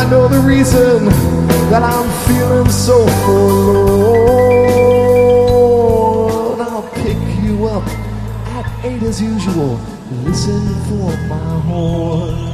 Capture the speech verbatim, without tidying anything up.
I know the reason that I'm feeling so forlorn. I'll pick you up at eight as usual. Listen for my horn.